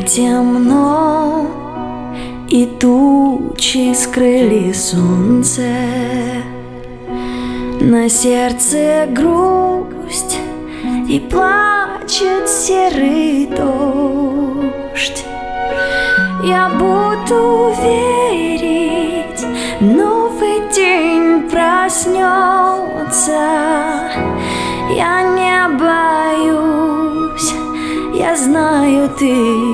темно, и тучи скрыли солнце. На сердце грусть, и плачет серый дождь. Я буду верить, новый день проснется. Я не боюсь, я знаю, ты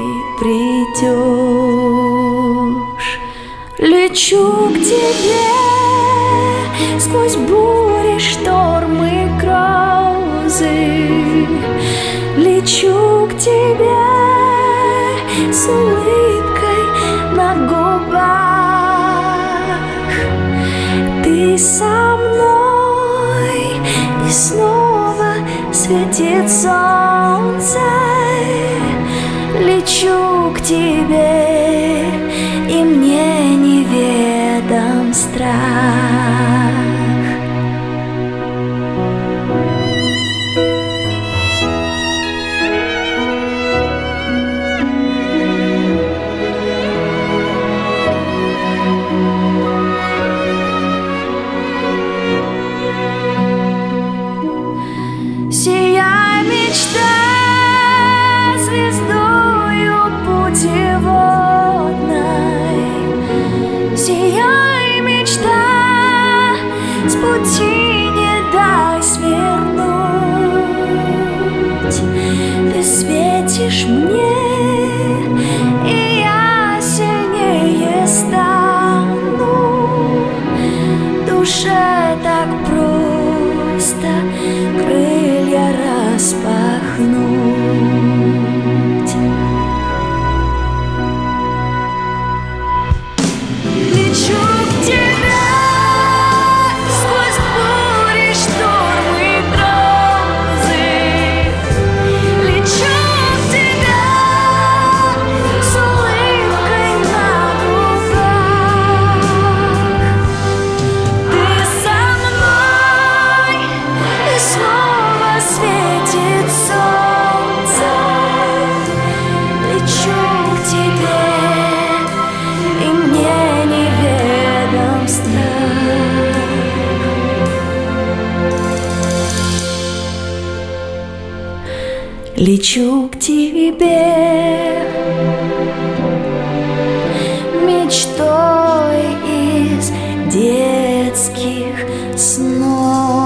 придешь. Лечу к тебе сквозь бури, штормы, грозы. Лечу к тебе с улыбкой на губах. Ты со мной, и снова светит солнце. Лечу к тебе, и мне неведом страх. Сияй, мечта, звездою путеводной. Сияй, мечта, с пути не дай свернуть. Ты светишь мне, и я сильнее стану. Душе так просто крылья распахнуть. Лечу к тебе сквозь бури, штормы, грозы. Лечу к тебе с улыбкой на губах. Ты со мной, и снова светит солнце. Лечу к тебе, и мне неведом страх. Лечу к тебе мечтой из детских снов.